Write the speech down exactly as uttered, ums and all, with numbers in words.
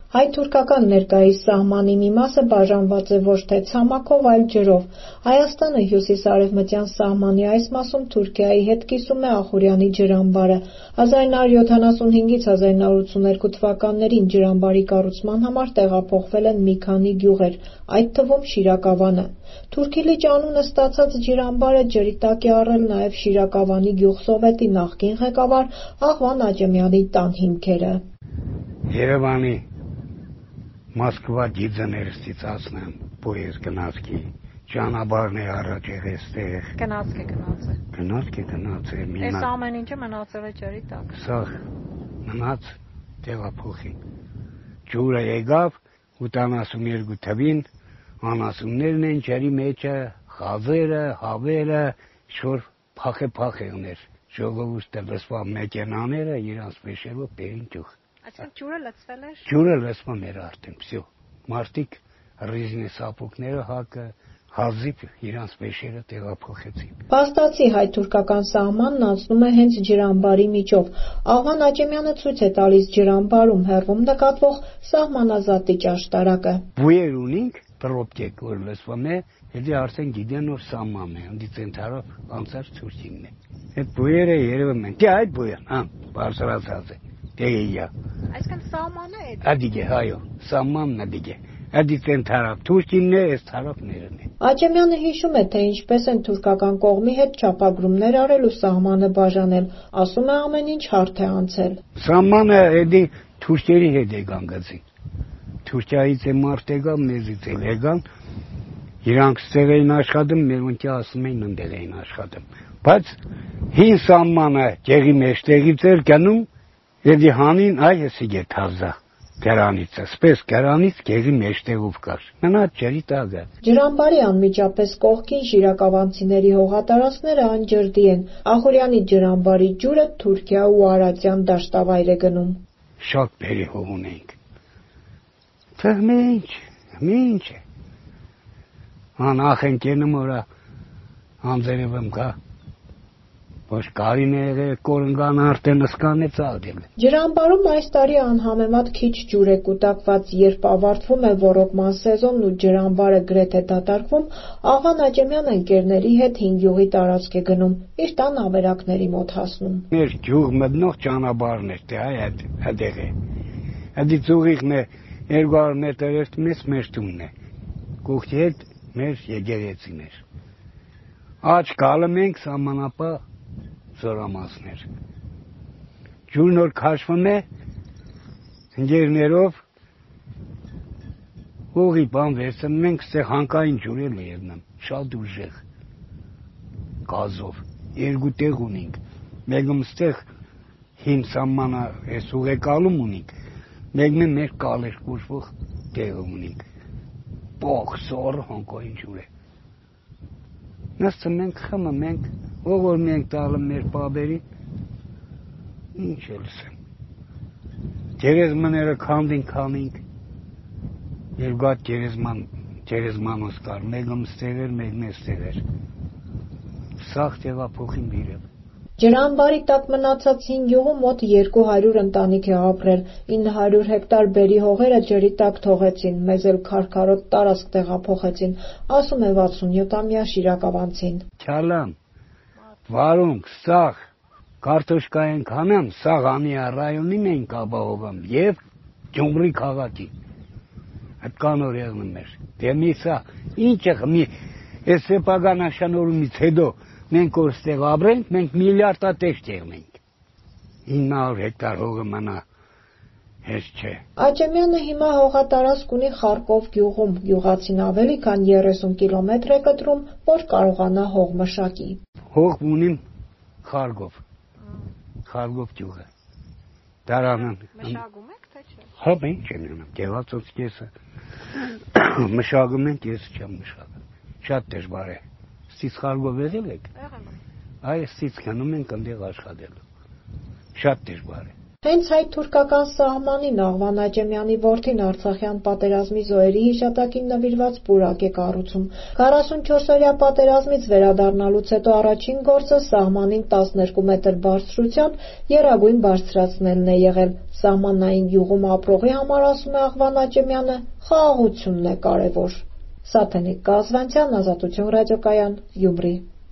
Հայ-թուրքական ներկայիս սահմանի մի մասը բաժանված է ոչ թե ցամաքով, այլ ջրով։ Հայաստանը հյուսիսարևմտյան սահմանի այս մասում Թուրքիայի հետ կիսում է Ախուրյանի ջրամբարը։ հազար նոր յոթանասունհինգից հազար նոր ութսուներկու թվականներին ջրամբարի կառուցման համար տեղափոխվել են մի քանի գյուղեր, այդ թվում Շիրակավանը։ Թուրքիլիճ անունը ստացած ջրամբարը ջրի տակ է առել նաև Շիրակավանի գյուղսովետի նախկին ղեկավար Աղվան Աճեմյանի տան հիմքերը։ Երևանի Մոսկվա դիզայներս ծածնեմ պոյես գնացքի ճանապարհն է առաջ եղեստեղ գնացք է գնացը գնացք է գնացը մինա այս ամեն ինչը մնացել է ջրի տակ սա մնաց տեղափոխի ջուրը եկավ ութանասունյոթ թվին անասուններն են ջրի մեջը խազերը հավերը շոր փախե փախեներ ժողովուրդը լսվա մեքենաները իրանց մեջերով բերին ջուր Այսինքն ջուրը լցվել էր ջուրը լցվում էր արդեն всё մարդիկ ռիզնի սապուկները հակը հազիվ իրանց մեջերը տեղափոխեցին Փաստացի հայ-թուրքական սահմանն անցնում է հենց ջրամբարի միջով Աղվան Աճեմյանը ցույց է տալիս ջրամբարում հեռվում նկատվող սահմանազատիչ աշտարակը Բույեր ունենք պրոբկեկ որ լսվում է Եթե արդեն գիտեն որ սահմանն է ընդի ցենտրով անցած ցուրտինն է այդ բույերը երևում են դե այդ բույը հա բարձրացած է Դեյա Այսինքն սահմանը է Ադիգե հայո սահմանն ադիգե Ադի ցենտրով Թուրքինն է այս տարածքներն է Աճեմյանը հիշում է թե ինչպես են թուրքական կողմի հետ չափագրումներ արել ու սահմանը բաժանել ասում է ամեն ինչ հարթ է անցել Սահմանը էդի թուրքերի հետ է գանգացին Թուրքիայից է մարդ եկավ մեզից է եկան Իրանք ստեղ էին աշխատում մեր ոնքի ասում էին ընդեղ էին աշխատում բայց հին սահմանը ջեղի մեջտեղից էր գնում Եդի հանին այ էսի գետազա Գերանիցը, սպես գերանից գեղի մեջտեղով կար, մնաց ջրի տակը։ Ջրամբարի անմիջապես կողքին շիրակավանցիների հողատարածքները անջրդի են, Ախուրյանի ջրամբարի ջուրը Թուրքիա ու Արարատյան դաշտավայր է գնում։ Շատ բերի հող ունենք։ Թե մինչ, մինչ է։ Անախ են կենում որա անձերևմ կա։ Ոչ կարիները կորնգան արդեն սկանե ծաղդել։ Ջրամբարում այս տարի անհամեմատ քիչ ջուր է կուտակված, երբ ավարտվում է ոռոգման սեզոնն ու ջրամբարը գրեթե դատարկվում, Աղվան Աճեմյանը ընկերների հետ հին գյուղի տարածք է գնում, իր տան ավերակների մոտ հասնում։ Մեր գյուղ մտնող ճանապարհն է, դե այդ այդեղ է։ Այդի ծուղիղն է երկու հարյուր մետր էր մեծ մեր տունն է։ Կողքի հետ մեր եկեղեցին էր։ Աճ գալում ենք սահմանապահ Զորամասներ Ջուրն որ քաշվում է ընկերներով ուղի բան վերցնում ենք ստեղ հանկային ջուր է լերնում շատ ուժեղ գազով երկու տեղ ունենք մեկում ստեղ հին սահմանը այս ուղեկալում ունենք մեկն մեր կալեր կուշվող տեղը ունենք պող սոր հանկային ջուր է նստում ենք խմում ենք Ողոր մենք տալում մեր պաբերի, ինչ է լսեմ, գերեզմաները քանդին քանինք, երկու հատ գերեզման, գերեզմանոս կար, մեկում ստեղ էր, մեկն ստեղ էր, սաղ տեղափոխին բիրել։ Ջրամբարի տակ մնացած հին գյուղում մոտ երկու հարյուր ընտանիք է ապրել, ինը հարյուր հեկտար բերի հողերը ջրի տակ թողեցին, մեզ էլ քարքարոտ տարածք տեղափոխեցին, ասում է վաթսունյոթամյա Շիրակավանցին։ Չալան Վարունք, սաղ, կարտոշկա ենք հանեմ, սաղ անիա ռայոնին ենք ապահովում և Գյումրի քաղաքի։ Այդ կանոր եղնում էր։ Դե մի սա, ինչ է մի, այս սեպագան աշանորումից հետո մենք որ ստեղ ապրենք, մենք միլիարդատեղ եղնենք։ ինը հարյուր հեկտար հողը մնա, հեզ չէ։ Աճեմյանը հիմա հողատարածք ունի Խարկով գյուղում, գյուղացին ավելի քան երեսուն կիլոմետր է կտրում, որ կարողանա հող մշակի։ Հող ունիմ Խարգով, Խարգով գյուղը, դարանն։ Մշակում եք, թե չէ։ Հա, մենք չեմ ունում, գեղացոց կեսը, մշակում ենք, ես չեմ մշակում, շատ դժվար է, ստից Խարգով եղել եք, այ ստից կնում ենք ընդեղ աշխատելու, շատ դժվար է։ Հենց հայ-թուրքական սահմանին Աղվան Աճեմյանի որդին Արցախյան պատերազմի զոհերի հիշատակին նվիրված պուրակ է կառուցում։ քառասունչորսօրյա պատերազմից վերադառնալուց հետո առաջին գործը սահմանին տասներկու մետր բարձրությամբ եռագույն բարձրացնելն է եղել։ Սահմանային յուղում ապրողի համար, ասում է Աղվան Աճեմյանը, խաղաղությունն է կարևոր։ Սաթենիկ Կազվանցյան, Ազատություն ռադիոկայան, Գյումրի։